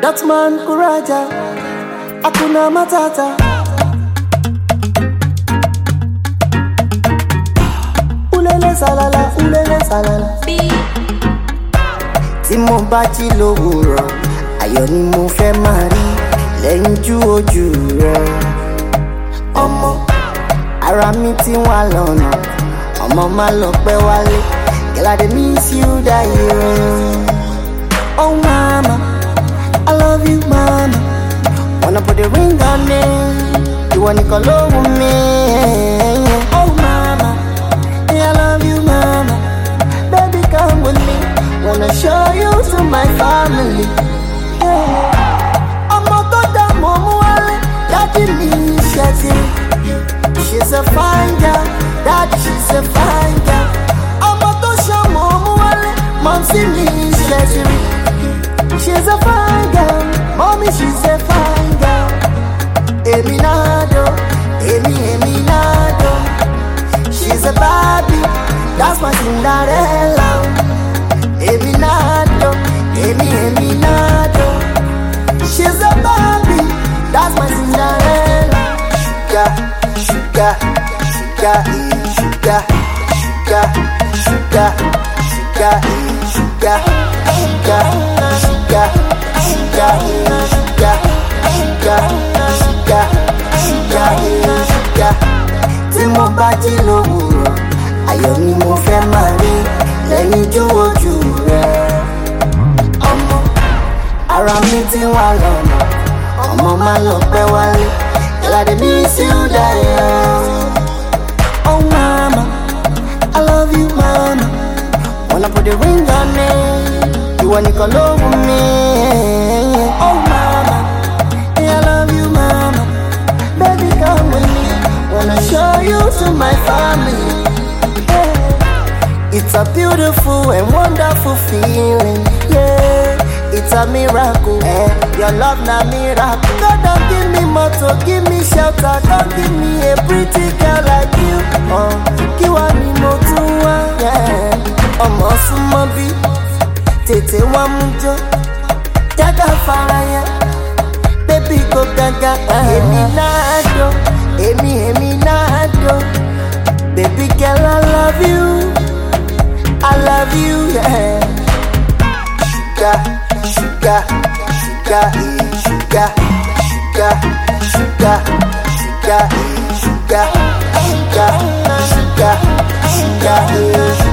That man Kuraja, Hakuna Matata. Ulele salala. Tí mo bá jí lówùúrọ̀, ayọ̀ ni mo fẹ́ máa rí lẹ́yìn ojú rẹ̀. Ọmọ ara mi ti wà lọ́nà, ọmọ má lọ pẹ́ wálé. Girl, I dey miss you die. Oh mama, I love you mama. Wanna put the ring on me, you wanna call over me. Oh mama, I love you mama. Baby come with me, wanna show you to my family. Ọmọ tó dá mọ́ mú wálé, daddy mi ṣe ti. She's a fine girl, daddy she's a fine girl. Ọmọ tó ṣe mọ́ mú wálé, mom see me ṣe ti. She's a fine girl, mommy she's a fine girl. Eminado, Eminado. She's a Barbie, that's my Cinderella. Eminado, Eminado. She's a Barbie, that's my Cinderella. Sugar, sugar, sugar, sugar, sugar, sugar, sugar, sugar, sugar, sugar, sugar, sugar, sugar, sugar, sugar. Tí mo bá jí lówùúrọ̀, ayọ̀ ni mo fẹ́ máa rí lẹ́yìn ojú rẹ̀. Ọmọ ara mi ti wà lọ́nà, ọmọ má lọ pẹ́ wálé. Girl, I dey miss you die. Oh mama, I love you mama. Wanna put the ring on me, you wanna call over me. Oh mama, I love you mama. Baby come with me, wanna show you to my family. It's a beautiful and wonderful feeling, yeah. It's a miracle, your love na miracle. God don't give me motto, give me shelter. Don't give me a pretty girl like you. Kiwa ni mo tún wá, yeah. Ọmọ súnmọ́ bí, tètè wá mú jó. Jágá fara ya, baby go gaga. Eminado, Eminado. Baby girl I love you, yeah. Sugar, sugar, sugar, sugar, sugar, sugar, sugar, sugar, sugar, sugar, sugar.